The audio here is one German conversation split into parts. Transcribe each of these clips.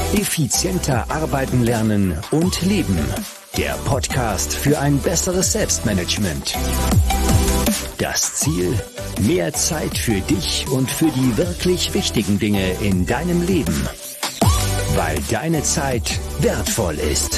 Effizienter arbeiten lernen und leben. Der Podcast für ein besseres Selbstmanagement. Das Ziel: mehr Zeit für dich und für die wirklich wichtigen Dinge in deinem Leben. Weil deine Zeit wertvoll ist.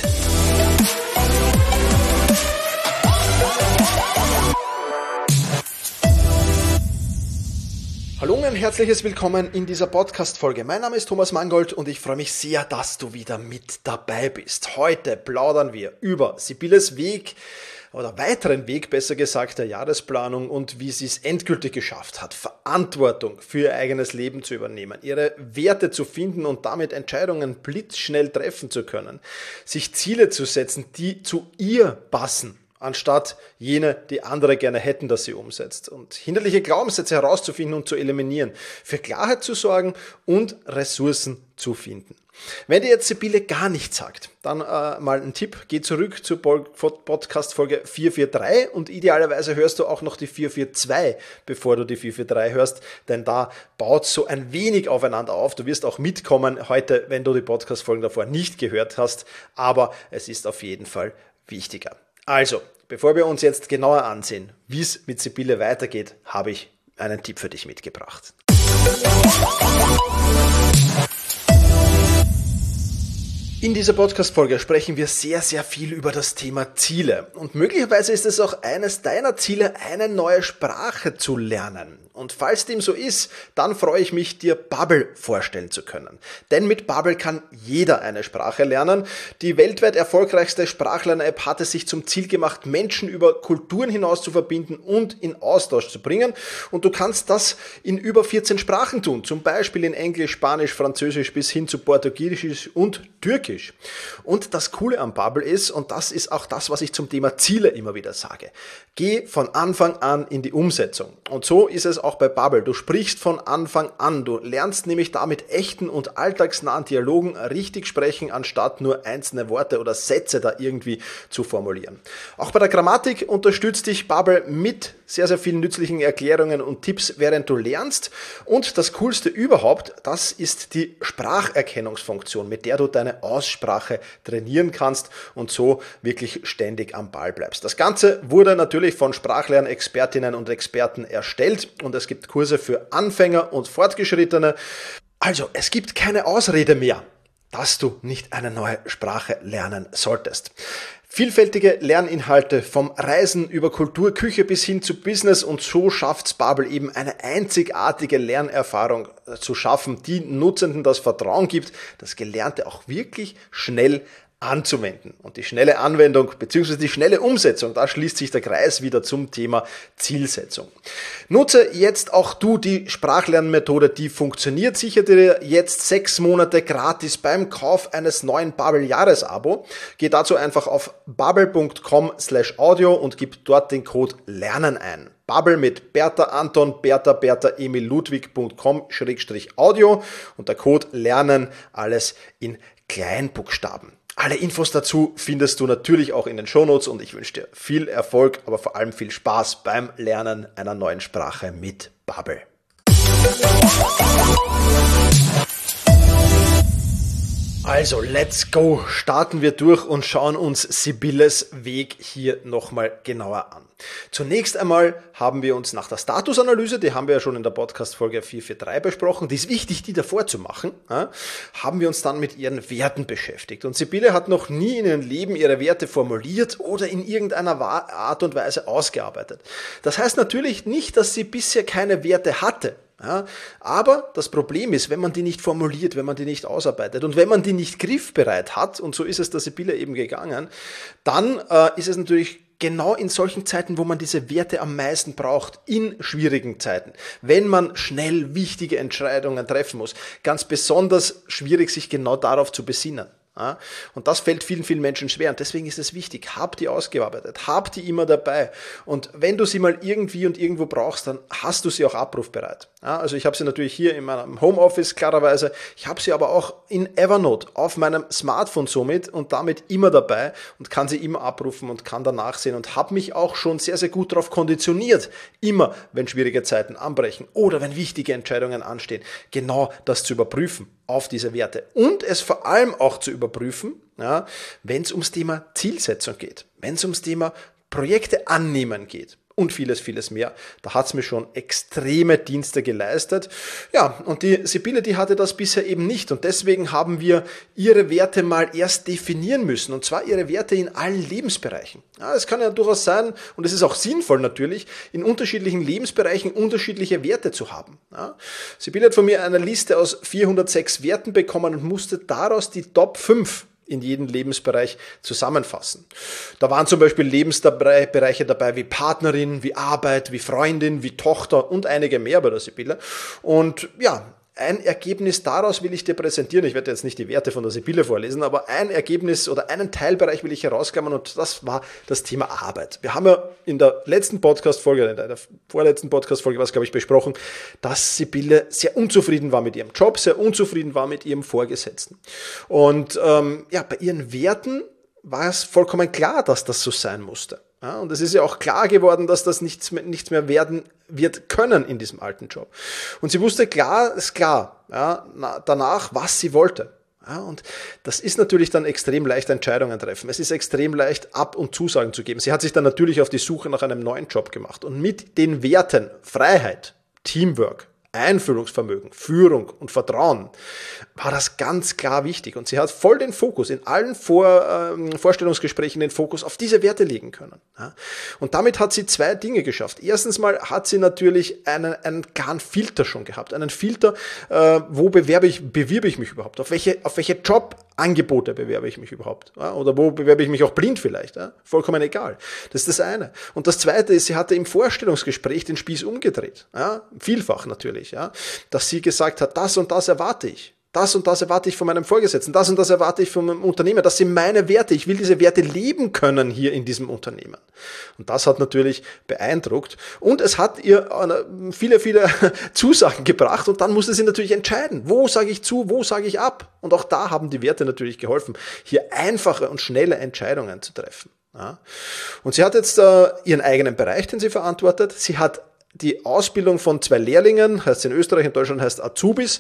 Hallo und ein herzliches Willkommen in dieser Podcast-Folge. Mein Name ist Thomas Mangold und ich freue mich sehr, dass du wieder mit dabei bist. Heute plaudern wir über Sibylles Weg oder weiteren Weg, besser gesagt, der Jahresplanung und wie sie es endgültig geschafft hat, Verantwortung für ihr eigenes Leben zu übernehmen, ihre Werte zu finden und damit Entscheidungen blitzschnell treffen zu können, sich Ziele zu setzen, die zu ihr passen, anstatt jene, die andere gerne hätten, dass sie umsetzt. Und hinderliche Glaubenssätze herauszufinden und zu eliminieren, für Klarheit zu sorgen und Ressourcen zu finden. Wenn dir jetzt Sibylle gar nichts sagt, dann mal ein Tipp, geh zurück zur Podcast-Folge 443 und idealerweise hörst du auch noch die 442, bevor du die 443 hörst, denn da baut so ein wenig aufeinander auf. Du wirst auch mitkommen heute, wenn du die Podcast-Folgen davor nicht gehört hast, aber es ist auf jeden Fall wichtiger. Also, bevor wir uns jetzt genauer ansehen, wie es mit Sibylle weitergeht, habe ich einen Tipp für dich mitgebracht. In dieser Podcast-Folge sprechen wir sehr, sehr viel über das Thema Ziele. Und möglicherweise ist es auch eines deiner Ziele, eine neue Sprache zu lernen. Und falls dem so ist, dann freue ich mich, dir Babbel vorstellen zu können. Denn mit Babbel kann jeder eine Sprache lernen. Die weltweit erfolgreichste Sprachlern-App hat es sich zum Ziel gemacht, Menschen über Kulturen hinaus zu verbinden und in Austausch zu bringen. Und du kannst das in über 14 Sprachen tun. Zum Beispiel in Englisch, Spanisch, Französisch bis hin zu Portugiesisch und Türkisch. Und das Coole am Babbel ist, und das ist auch das, was ich zum Thema Ziele immer wieder sage, geh von Anfang an in die Umsetzung. Und so ist es auch bei Babbel. Du sprichst von Anfang an. Du lernst nämlich da mit echten und alltagsnahen Dialogen richtig sprechen, anstatt nur einzelne Worte oder Sätze da irgendwie zu formulieren. Auch bei der Grammatik unterstützt dich Babbel mit sehr, sehr vielen nützlichen Erklärungen und Tipps, während du lernst. Und das Coolste überhaupt, das ist die Spracherkennungsfunktion, mit der du deine Aussprache trainieren kannst und so wirklich ständig am Ball bleibst. Das Ganze wurde natürlich von Sprachlernexpertinnen und Experten erstellt und es gibt Kurse für Anfänger und Fortgeschrittene. Also, es gibt keine Ausrede mehr, dass du nicht eine neue Sprache lernen solltest. Vielfältige Lerninhalte vom Reisen über Kultur, Küche bis hin zu Business und so schafft's Babbel eben eine einzigartige Lernerfahrung zu schaffen, die Nutzenden das Vertrauen gibt, das Gelernte auch wirklich schnell anzuwenden. Und die schnelle Anwendung bzw. die schnelle Umsetzung, da schließt sich der Kreis wieder zum Thema Zielsetzung. Nutze jetzt auch du die Sprachlernmethode, die funktioniert. Sichere dir jetzt 6 Monate gratis beim Kauf eines neuen Babbel-Jahresabo. Geh dazu einfach auf babbel.com/audio und gib dort den Code LERNEN ein. Babbel mit Bertha Anton, Bertha Emil Ludwig.com/audio und der Code LERNEN, alles in Kleinbuchstaben. Alle Infos dazu findest du natürlich auch in den Shownotes und ich wünsche dir viel Erfolg, aber vor allem viel Spaß beim Lernen einer neuen Sprache mit Babbel. Also, let's go! Starten wir durch und schauen uns Sibylles Weg hier nochmal genauer an. Zunächst einmal haben wir uns nach der Statusanalyse, die haben wir ja schon in der Podcast-Folge 443 besprochen, die ist wichtig, die davor zu machen, haben wir uns dann mit ihren Werten beschäftigt. Und Sibylle hat noch nie in ihrem Leben ihre Werte formuliert oder in irgendeiner Art und Weise ausgearbeitet. Das heißt natürlich nicht, dass sie bisher keine Werte hatte. Ja, aber das Problem ist, wenn man die nicht formuliert, wenn man die nicht ausarbeitet und wenn man die nicht griffbereit hat, und so ist es der Sibylle eben gegangen, dann ist es natürlich genau in solchen Zeiten, wo man diese Werte am meisten braucht, in schwierigen Zeiten, wenn man schnell wichtige Entscheidungen treffen muss, ganz besonders schwierig, sich genau darauf zu besinnen. Ja? Und das fällt vielen, vielen Menschen schwer. Und deswegen ist es wichtig, hab die ausgearbeitet, hab die immer dabei. Und wenn du sie mal irgendwie und irgendwo brauchst, dann hast du sie auch abrufbereit. Ja? Also ich habe sie natürlich hier in meinem Homeoffice, klarerweise. Ich habe sie aber auch in Evernote auf meinem Smartphone somit und damit immer dabei und kann sie immer abrufen und kann danach sehen und habe mich auch schon sehr, sehr gut darauf konditioniert, immer, wenn schwierige Zeiten anbrechen oder wenn wichtige Entscheidungen anstehen, genau das zu überprüfen auf diese Werte und es vor allem auch zu überprüfen, ja, wenn es ums Thema Zielsetzung geht, wenn es ums Thema Projekte annehmen geht und vieles, vieles mehr. Da hat es mir schon extreme Dienste geleistet. Ja, und die Sibylle, die hatte das bisher eben nicht und deswegen haben wir ihre Werte mal erst definieren müssen und zwar ihre Werte in allen Lebensbereichen. Ja, es kann ja durchaus sein und es ist auch sinnvoll natürlich, in unterschiedlichen Lebensbereichen unterschiedliche Werte zu haben. Ja, Sibylle hat von mir eine Liste aus 406 Werten bekommen und musste daraus die Top 5 in jedem Lebensbereich zusammenfassen. Da waren zum Beispiel Lebensbereiche dabei wie Partnerin, wie Arbeit, wie Freundin, wie Tochter und einige mehr bei der Sibylle. Und ja, ein Ergebnis daraus will ich dir präsentieren. Ich werde jetzt nicht die Werte von der Sibylle vorlesen, aber ein Ergebnis oder einen Teilbereich will ich herauskramen und das war das Thema Arbeit. Wir haben ja in der letzten Podcast-Folge, in der vorletzten Podcast-Folge, was glaube ich besprochen, dass Sibylle sehr unzufrieden war mit ihrem Job, sehr unzufrieden war mit ihrem Vorgesetzten. Und ja, bei ihren Werten war es vollkommen klar, dass das so sein musste. Ja, und es ist ja auch klar geworden, dass das nichts mehr werden wird können in diesem alten Job. Und sie wusste danach, was sie wollte. Ja, und das ist natürlich dann extrem leicht, Entscheidungen treffen. Es ist extrem leicht, Ab- und Zusagen zu geben. Sie hat sich dann natürlich auf die Suche nach einem neuen Job gemacht. Und mit den Werten Freiheit, Teamwork, Einfühlungsvermögen, Führung und Vertrauen war das ganz klar wichtig. Und sie hat voll den Fokus, in allen Vorstellungsgesprächen den Fokus auf diese Werte legen können. Ja. Und damit hat sie zwei Dinge geschafft. Erstens mal hat sie natürlich einen klaren Filter schon gehabt. Einen Filter, wo bewirbe ich mich überhaupt? Auf welche Jobangebote bewerbe ich mich überhaupt? Ja. Oder wo bewerbe ich mich auch blind vielleicht? Ja. Vollkommen egal. Das ist das eine. Und das zweite ist, sie hatte im Vorstellungsgespräch den Spieß umgedreht. Ja. Vielfach natürlich. Ja. Dass sie gesagt hat, das und das erwarte ich. Das und das erwarte ich von meinem Vorgesetzten, das und das erwarte ich von meinem Unternehmer. Das sind meine Werte. Ich will diese Werte leben können hier in diesem Unternehmen. Und das hat natürlich beeindruckt. Und es hat ihr viele, viele Zusagen gebracht. Und dann musste sie natürlich entscheiden, wo sage ich zu, wo sage ich ab. Und auch da haben die Werte natürlich geholfen, hier einfache und schnelle Entscheidungen zu treffen. Ja. Und sie hat jetzt ihren eigenen Bereich, den sie verantwortet. Sie hat die Ausbildung von 2 Lehrlingen, heißt in Österreich, in Deutschland heißt Azubis,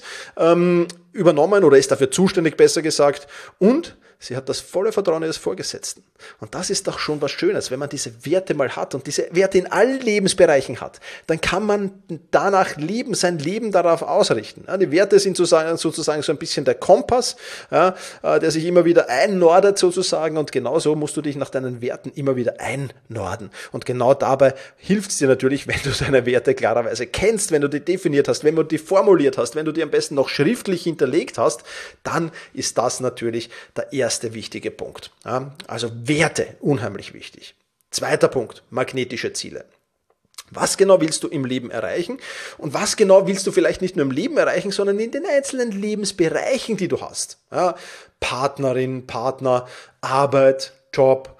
übernommen oder ist dafür zuständig, besser gesagt. Und sie hat das volle Vertrauen ihres Vorgesetzten. Und das ist doch schon was Schönes, wenn man diese Werte mal hat und diese Werte in allen Lebensbereichen hat, dann kann man danach leben, sein Leben darauf ausrichten. Ja, die Werte sind sozusagen so ein bisschen der Kompass, ja, der sich immer wieder einnordet sozusagen und genauso musst du dich nach deinen Werten immer wieder einnorden. Und genau dabei hilft es dir natürlich, wenn du deine Werte klarerweise kennst, wenn du die definiert hast, wenn du die formuliert hast, wenn du die am besten noch schriftlich hinterlegt hast, dann ist das natürlich der erste wichtige Punkt. Ja, also Werte, unheimlich wichtig. Zweiter Punkt, magnetische Ziele. Was genau willst du im Leben erreichen? Und was genau willst du vielleicht nicht nur im Leben erreichen, sondern in den einzelnen Lebensbereichen, die du hast? Ja, Partnerin, Partner, Arbeit, Job,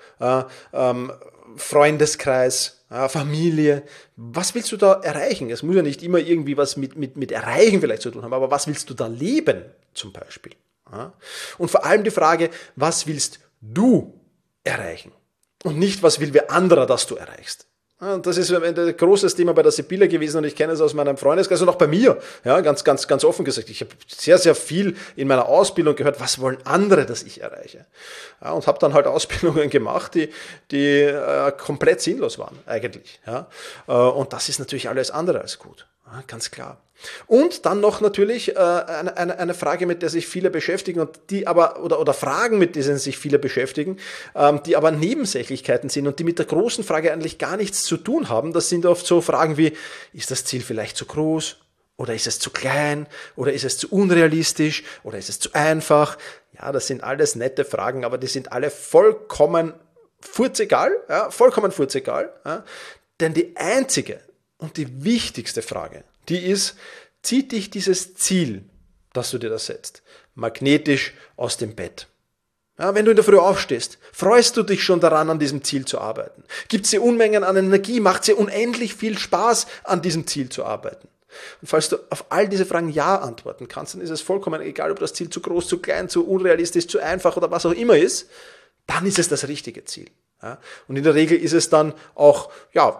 Freundeskreis, Familie. Was willst du da erreichen? Es muss ja nicht immer irgendwie was mit Erreichen vielleicht zu tun haben, aber was willst du da leben zum Beispiel? Ja? Und vor allem die Frage, was willst du erreichen? Und nicht, was will wer anderer, dass du erreichst? Ja, und das ist ein großes Thema bei der Sibylle gewesen und ich kenne es aus meinem Freundeskreis und auch bei mir. Ja, ganz offen gesagt. Ich habe sehr, sehr viel in meiner Ausbildung gehört, was wollen andere, dass ich erreiche? Ja, und habe dann halt Ausbildungen gemacht, die komplett sinnlos waren eigentlich. Ja, und das ist natürlich alles andere als gut. Ja, ganz klar. Und dann noch natürlich eine Frage, mit der sich viele beschäftigen und die aber oder Fragen, mit denen sich viele beschäftigen, die aber Nebensächlichkeiten sind und die mit der großen Frage eigentlich gar nichts zu tun haben. Das sind oft so Fragen wie, ist das Ziel vielleicht zu groß? Oder ist es zu klein? Oder ist es zu unrealistisch? Oder ist es zu einfach? Ja, das sind alles nette Fragen, aber die sind alle vollkommen furzegal. Ja, vollkommen furzegal. Ja, denn die einzige und die wichtigste Frage, die ist, zieht dich dieses Ziel, das du dir da setzt, magnetisch aus dem Bett? Ja, wenn du in der Früh aufstehst, freust du dich schon daran, an diesem Ziel zu arbeiten? Gibt es dir Unmengen an Energie? Macht es dir unendlich viel Spaß, an diesem Ziel zu arbeiten? Und falls du auf all diese Fragen Ja antworten kannst, dann ist es vollkommen egal, ob das Ziel zu groß, zu klein, zu unrealistisch, zu einfach oder was auch immer ist, dann ist es das richtige Ziel. Ja? Und in der Regel ist es dann auch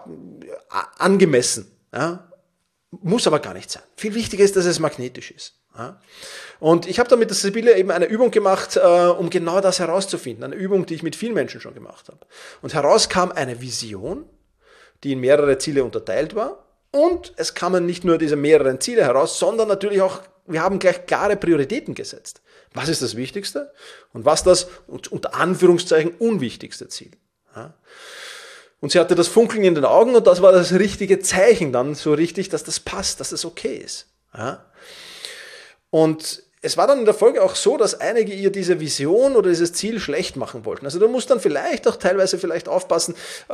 angemessen. Ja? Muss aber gar nicht sein. Viel wichtiger ist, dass es magnetisch ist. Ja? Und ich habe da mit der Sibylle eben eine Übung gemacht, um genau das herauszufinden. Eine Übung, die ich mit vielen Menschen schon gemacht habe. Und heraus kam eine Vision, die in mehrere Ziele unterteilt war. Und es kamen nicht nur diese mehreren Ziele heraus, sondern natürlich auch, wir haben gleich klare Prioritäten gesetzt. Was ist das Wichtigste und was das unter Anführungszeichen unwichtigste Ziel? Ja? Und sie hatte das Funkeln in den Augen und das war das richtige Zeichen dann so richtig, dass das passt, dass das okay ist. Ja? Und es war dann in der Folge auch so, dass einige ihr diese Vision oder dieses Ziel schlecht machen wollten. Also du musst dann vielleicht auch teilweise aufpassen,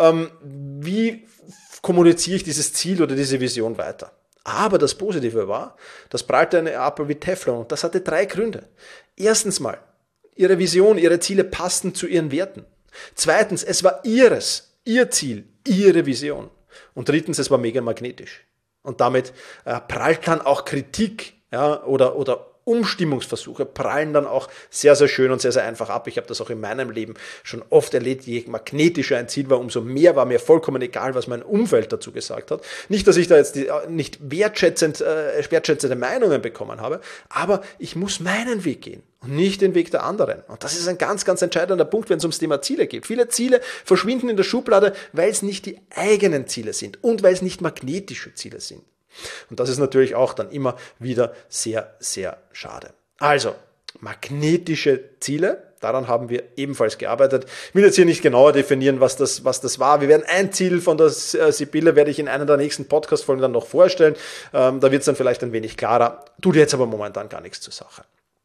wie kommuniziere ich dieses Ziel oder diese Vision weiter. Aber das Positive war, das prallte eine ab wie Teflon und das hatte 3 Gründe. Erstens mal, ihre Vision, ihre Ziele passten zu ihren Werten. Zweitens, es war ihr Ziel, ihre Vision. Und drittens, es war mega magnetisch. Und damit prallt dann auch Kritik oder Umstimmungsversuche prallen dann auch sehr, sehr schön und sehr, sehr einfach ab. Ich habe das auch in meinem Leben schon oft erlebt. Je magnetischer ein Ziel war, umso mehr war mir vollkommen egal, was mein Umfeld dazu gesagt hat. Nicht, dass ich da jetzt nicht wertschätzende Meinungen bekommen habe, aber ich muss meinen Weg gehen und nicht den Weg der anderen. Und das ist ein ganz, ganz entscheidender Punkt, wenn es ums Thema Ziele geht. Viele Ziele verschwinden in der Schublade, weil es nicht die eigenen Ziele sind und weil es nicht magnetische Ziele sind. Und das ist natürlich auch dann immer wieder sehr, sehr schade. Also, magnetische Ziele, daran haben wir ebenfalls gearbeitet. Ich will jetzt hier nicht genauer definieren, was das war. Wir werden ein Ziel von der Sibylle, werde ich in einer der nächsten Podcast-Folgen dann noch vorstellen. Da wird es dann vielleicht ein wenig klarer. Tut jetzt aber momentan gar nichts zur Sache.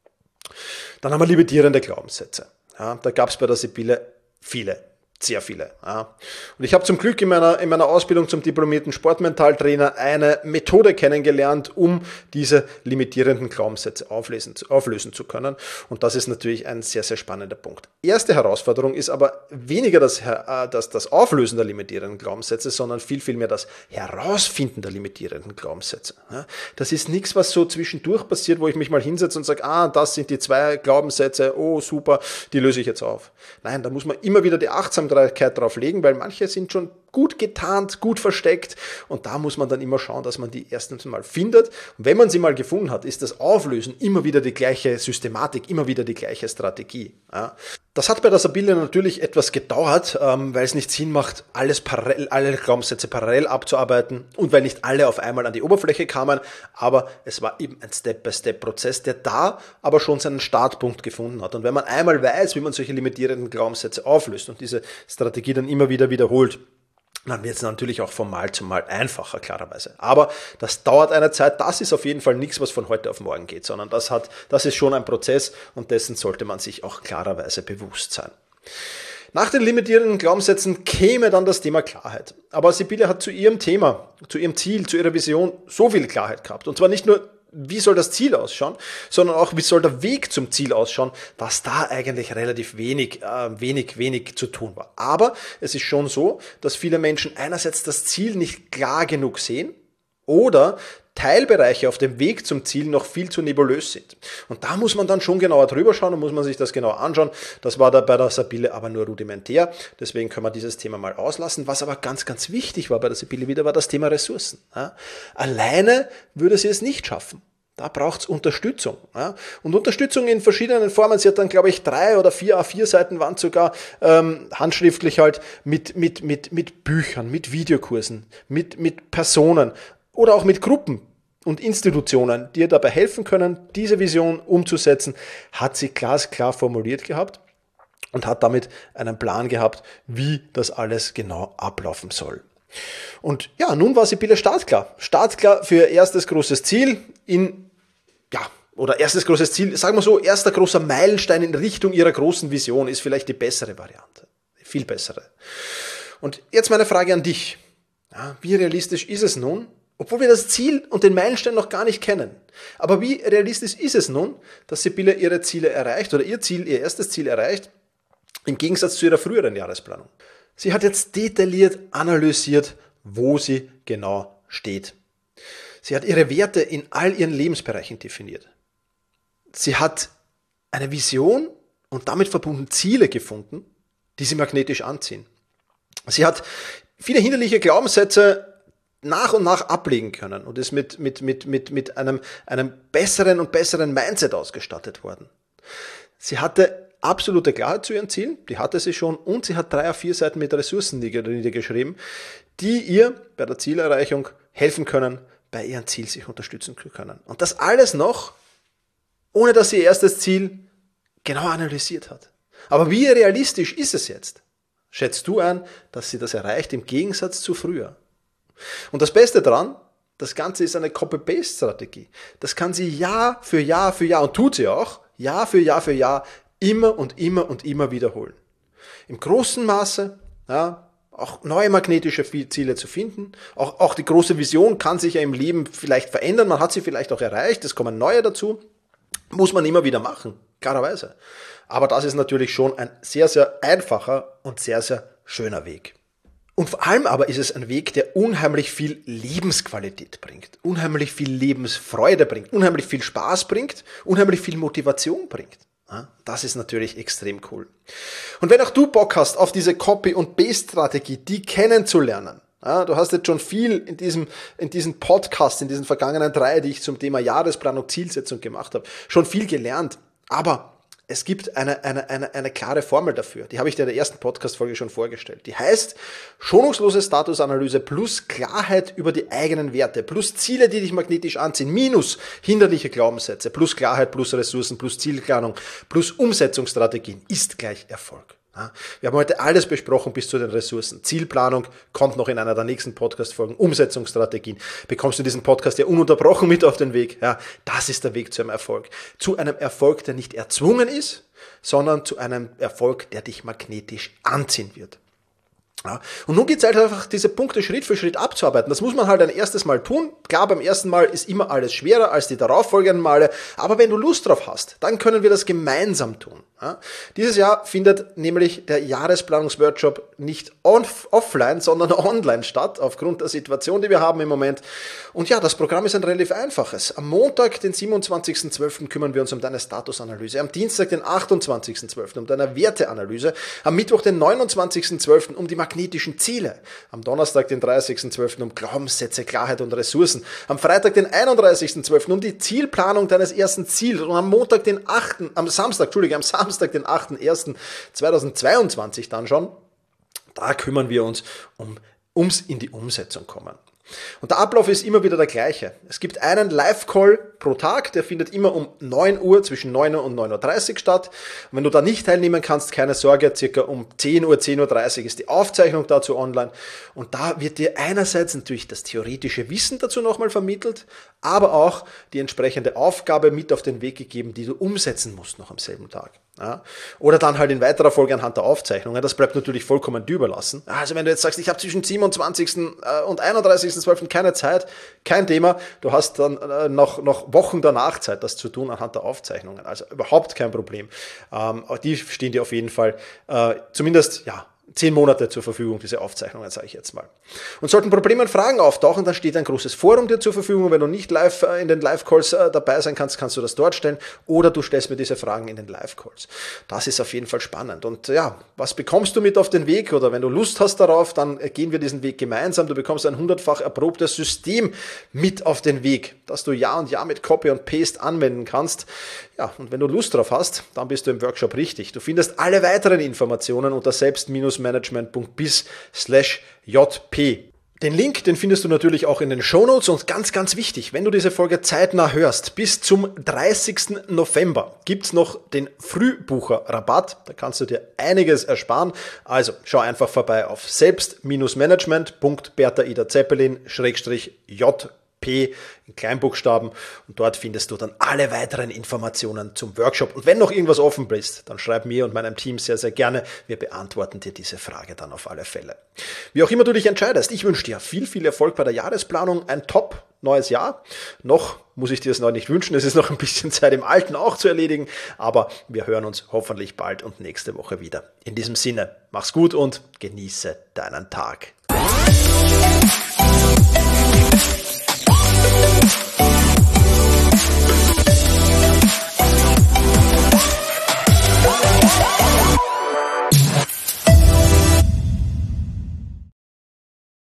Dann haben wir limitierende Glaubenssätze. Ja, da gab es bei der Sibylle viele. Sehr viele. Ja. Und ich habe zum Glück in meiner Ausbildung zum diplomierten Sportmentaltrainer eine Methode kennengelernt, um diese limitierenden Glaubenssätze auflösen zu können. Und das ist natürlich ein sehr, sehr spannender Punkt. Erste Herausforderung ist aber weniger das Auflösen der limitierenden Glaubenssätze, sondern viel mehr das Herausfinden der limitierenden Glaubenssätze. Ja. Das ist nichts, was so zwischendurch passiert, wo ich mich mal hinsetze und sage, das sind die 2 Glaubenssätze, oh super, die löse ich jetzt auf. Nein, da muss man immer wieder die Achtsamkeit drauf legen, weil manche sind schon gut getarnt, gut versteckt und da muss man dann immer schauen, dass man die erstens mal findet und wenn man sie mal gefunden hat, ist das Auflösen immer wieder die gleiche Systematik, immer wieder die gleiche Strategie. Ja. Das hat bei der Sibylle natürlich etwas gedauert, weil es nicht Sinn macht, alle Glaubenssätze parallel abzuarbeiten und weil nicht alle auf einmal an die Oberfläche kamen, aber es war eben ein Step-by-Step-Prozess, der da aber schon seinen Startpunkt gefunden hat. Und wenn man einmal weiß, wie man solche limitierenden Glaubenssätze auflöst und diese Strategie dann immer wieder wiederholt, dann wird es natürlich auch von Mal zu Mal einfacher, klarerweise. Aber das dauert eine Zeit, das ist auf jeden Fall nichts, was von heute auf morgen geht, sondern das ist schon ein Prozess und dessen sollte man sich auch klarerweise bewusst sein. Nach den limitierenden Glaubenssätzen käme dann das Thema Klarheit. Aber Sibylle hat zu ihrem Thema, zu ihrem Ziel, zu ihrer Vision so viel Klarheit gehabt. Und zwar nicht nur, wie soll das Ziel ausschauen, sondern auch, wie soll der Weg zum Ziel ausschauen, dass da eigentlich relativ wenig zu tun war. Aber es ist schon so, dass viele Menschen einerseits das Ziel nicht klar genug sehen oder Teilbereiche auf dem Weg zum Ziel noch viel zu nebulös sind. Und da muss man dann schon genauer drüber schauen und muss man sich das genauer anschauen. Das war da bei der Sibylle aber nur rudimentär. Deswegen können wir dieses Thema mal auslassen. Was aber ganz, ganz wichtig war bei der Sibylle wieder, war das Thema Ressourcen. Ja? Alleine würde sie es nicht schaffen. Da braucht es Unterstützung. Ja? Und Unterstützung in verschiedenen Formen. Sie hat dann, glaube ich, 3 oder 4 A4-Seiten waren sogar handschriftlich halt mit Büchern, mit Videokursen, mit Personen oder auch mit Gruppen und Institutionen, die ihr dabei helfen können, diese Vision umzusetzen, hat sie glasklar formuliert gehabt und hat damit einen Plan gehabt, wie das alles genau ablaufen soll. Und ja, nun war Sibylle startklar. Startklar für ihr erstes großes Ziel erstes großes Ziel, sagen wir so, erster großer Meilenstein in Richtung ihrer großen Vision ist vielleicht die bessere Variante. Viel bessere. Und jetzt meine Frage an dich. Ja, wie realistisch ist es nun, Obwohl wir das Ziel und den Meilenstein noch gar nicht kennen. Aber wie realistisch ist es nun, dass Sibylle ihre Ziele erreicht oder ihr erstes Ziel erreicht, im Gegensatz zu ihrer früheren Jahresplanung? Sie hat jetzt detailliert analysiert, wo sie genau steht. Sie hat ihre Werte in all ihren Lebensbereichen definiert. Sie hat eine Vision und damit verbunden Ziele gefunden, die sie magnetisch anziehen. Sie hat viele hinderliche Glaubenssätze nach und nach ablegen können und ist mit einem besseren und besseren Mindset ausgestattet worden. Sie hatte absolute Klarheit zu ihren Zielen, die hatte sie schon, und sie hat 3 A4 Seiten mit Ressourcen niedergeschrieben, die ihr bei der Zielerreichung helfen können, bei ihrem Ziel sich unterstützen können. Und das alles noch, ohne dass sie ihr erstes Ziel genau analysiert hat. Aber wie realistisch ist es jetzt? Schätzt du ein, dass sie das erreicht im Gegensatz zu früher? Und das Beste daran, das Ganze ist eine Copy-Paste-Strategie. Das kann sie Jahr für Jahr für Jahr, und tut sie auch, Jahr für Jahr für Jahr, immer und immer und immer wiederholen. Im großen Maße, ja, auch neue magnetische Ziele zu finden. Auch die große Vision kann sich ja im Leben vielleicht verändern. Man hat sie vielleicht auch erreicht. Es kommen neue dazu. Muss man immer wieder machen, klarerweise. Aber das ist natürlich schon ein sehr, sehr einfacher und sehr, sehr schöner Weg. Und vor allem aber ist es ein Weg, der unheimlich viel Lebensqualität bringt, unheimlich viel Lebensfreude bringt, unheimlich viel Spaß bringt, unheimlich viel Motivation bringt. Das ist natürlich extrem cool. Und wenn auch du Bock hast auf diese Copy- und Paste-Strategie, die kennenzulernen, du hast jetzt schon viel in diesen Podcast, in diesen vergangenen 3, die ich zum Thema Jahresplanung, Zielsetzung gemacht habe, schon viel gelernt. Aber es gibt eine klare Formel dafür. Die habe ich dir in der ersten Podcast-Folge schon vorgestellt. Die heißt schonungslose Statusanalyse plus Klarheit über die eigenen Werte plus Ziele, die dich magnetisch anziehen, minus hinderliche Glaubenssätze plus Klarheit plus Ressourcen plus Zielplanung plus Umsetzungsstrategien ist gleich Erfolg. Wir haben heute alles besprochen bis zu den Ressourcen. Zielplanung kommt noch in einer der nächsten Podcast-Folgen. Umsetzungsstrategien. Bekommst du diesen Podcast ja ununterbrochen mit auf den Weg. Ja, das ist der Weg zu einem Erfolg. Zu einem Erfolg, der nicht erzwungen ist, sondern zu einem Erfolg, der dich magnetisch anziehen wird. Ja, und nun geht es halt einfach, diese Punkte Schritt für Schritt abzuarbeiten. Das muss man halt ein erstes Mal tun. Klar, beim ersten Mal ist immer alles schwerer als die darauffolgenden Male. Aber wenn du Lust drauf hast, dann können wir das gemeinsam tun. Ja, dieses Jahr findet nämlich der Jahresplanungsworkshop nicht offline, sondern online statt, aufgrund der Situation, die wir haben im Moment. Und ja, das Programm ist ein relativ einfaches. Am Montag, den 27.12. kümmern wir uns um deine Statusanalyse. Am Dienstag, den 28.12. um deine Werteanalyse. Am Mittwoch, den 29.12. um die magnetischen Ziele. Am Donnerstag, den 30.12. um Glaubenssätze, Klarheit und Ressourcen. Am Freitag, den 31.12. um die Zielplanung deines ersten Ziels. Und am Samstag, den 8.1.2022 dann schon, da kümmern wir uns ums in die Umsetzung kommen. Und der Ablauf ist immer wieder der gleiche. Es gibt einen Live-Call pro Tag, der findet immer um 9 Uhr, zwischen 9 Uhr und 9.30 Uhr statt. Und wenn du da nicht teilnehmen kannst, keine Sorge, circa um 10 Uhr, 10.30 Uhr ist die Aufzeichnung dazu online. Und da wird dir einerseits natürlich das theoretische Wissen dazu nochmal vermittelt, aber auch die entsprechende Aufgabe mit auf den Weg gegeben, die du umsetzen musst noch am selben Tag. Ja. Oder dann halt in weiterer Folge anhand der Aufzeichnungen. Das bleibt natürlich vollkommen dir überlassen. Also wenn du jetzt sagst, ich habe zwischen 27. und 31.12. keine Zeit, kein Thema. Du hast dann noch Wochen danach Zeit, das zu tun anhand der Aufzeichnungen. Also überhaupt kein Problem. Die stehen dir auf jeden Fall zumindest 10 Monate zur Verfügung, diese Aufzeichnungen, sage ich jetzt mal. Und sollten Probleme und Fragen auftauchen, dann steht ein großes Forum dir zur Verfügung. Wenn du nicht live in den Live-Calls dabei sein kannst, kannst du das dort stellen oder du stellst mir diese Fragen in den Live-Calls. Das ist auf jeden Fall spannend. Und ja, was bekommst du mit auf den Weg? Oder wenn du Lust hast darauf, dann gehen wir diesen Weg gemeinsam. Du bekommst ein 100-fach erprobtes System mit auf den Weg, das du Jahr und Jahr mit Copy und Paste anwenden kannst. Ja, und wenn du Lust drauf hast, dann bist du im Workshop richtig. Du findest alle weiteren Informationen unter selbst-management.biz/jp. Den Link, den findest du natürlich auch in den Shownotes und ganz, ganz wichtig, wenn du diese Folge zeitnah hörst, bis zum 30. November gibt's noch den Frühbucher-Rabatt. Da kannst du dir einiges ersparen. Also schau einfach vorbei auf selbst-management.bertha-ida-zeppelin-jp P in Kleinbuchstaben und dort findest du dann alle weiteren Informationen zum Workshop. Und wenn noch irgendwas offen ist, dann schreib mir und meinem Team sehr, sehr gerne. Wir beantworten dir diese Frage dann auf alle Fälle. Wie auch immer du dich entscheidest, ich wünsche dir viel, viel Erfolg bei der Jahresplanung, ein top neues Jahr. Noch muss ich dir es noch nicht wünschen, es ist noch ein bisschen Zeit im Alten auch zu erledigen, aber wir hören uns hoffentlich bald und nächste Woche wieder. In diesem Sinne, mach's gut und genieße deinen Tag.